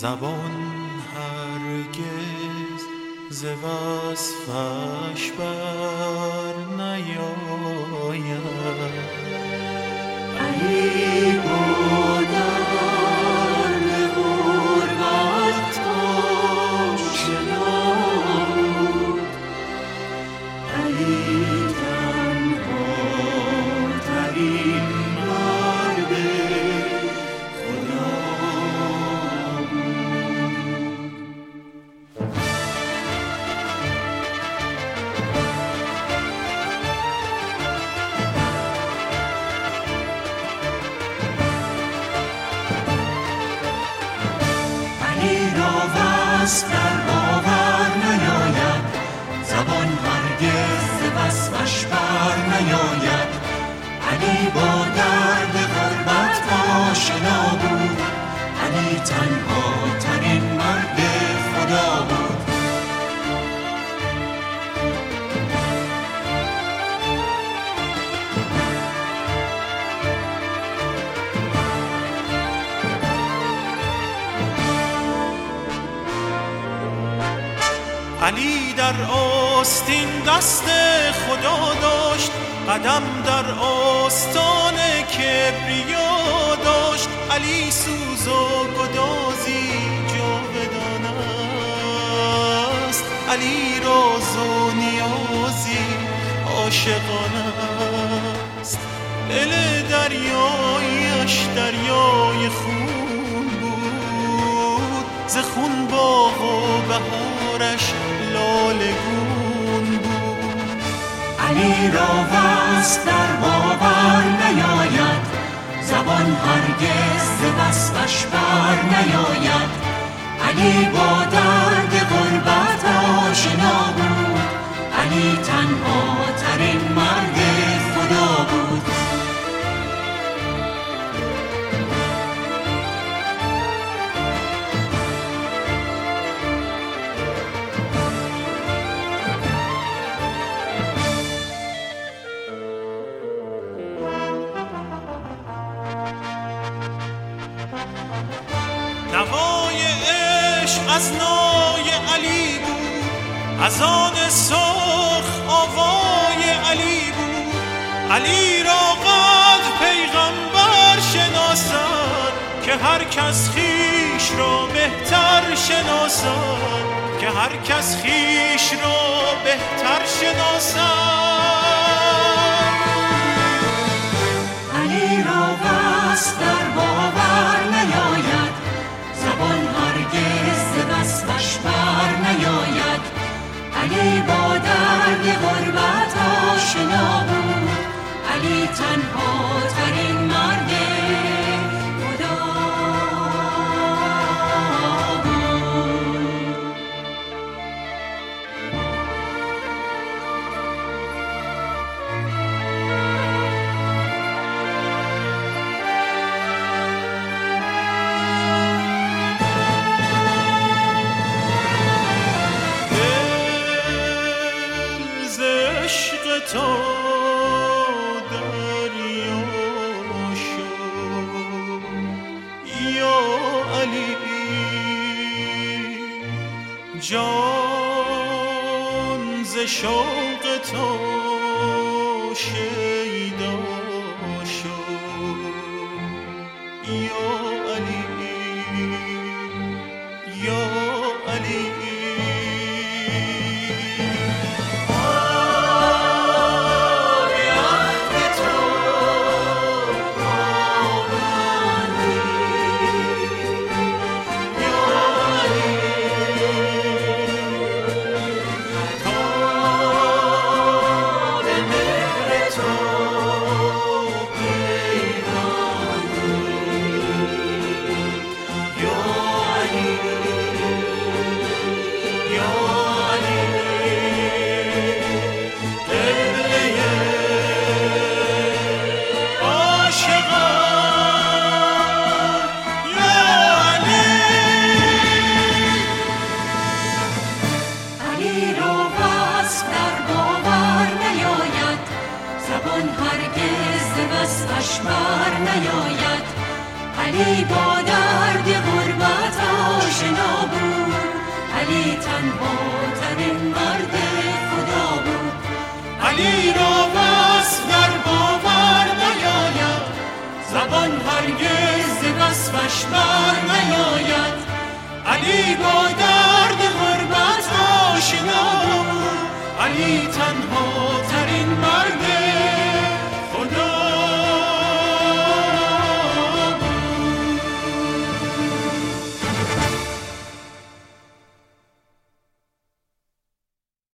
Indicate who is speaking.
Speaker 1: زبان هرگز ز وصفش بر نیاید.
Speaker 2: علی با درد غربت آشنا بود، علی تنها ترین مرد خدا وصف در باور نیاید، زبان هرگز ز وصفش بر نیاید. علی با درد غربت آشنا بود، علی تنها ترین مرد خدا بود.
Speaker 1: علی در آستین دست خدا داشت، قدم در آستان کبریا داشت. علی سوز و گدازی جاودان است، علی راز و نیازی عاشقانه است. دل دریایش دریای خون بود، ز خون باغ و بهارش لالگون بود.
Speaker 2: علی را وصف در باور نیاید، زبان هرگز ز وصفش بر نیاید. علی با درد غربت آشنا بود، علی تنها ترین مرد خدا بود.
Speaker 1: نوای عشق از نای علی بود، از آن سرخ آوای علی بود. علی را قدر پیغمبر شناسد، که هر کس خویش را بهتر شناسد، که هر کس خویش را بهتر شناسد.
Speaker 2: علی را وصف در باور نیاید، زبان هرگز ز وصفش بر نیاید. علی با درد غربت آشنا بود، علی تنها ترین مرد خدا بود.
Speaker 1: تو دریا شد یا علی، جان ز شوق تو شیدا شد یا علی، یا علی.
Speaker 2: بر نیاید. علی با درد غربت آشنا بود. علی تنها ترین مرد خدا بود.
Speaker 1: علی را وصف در باور نیاید، زبان هرگز ز وصفش بر نیاید. علی با درد غربت آشنا بود. علی تنها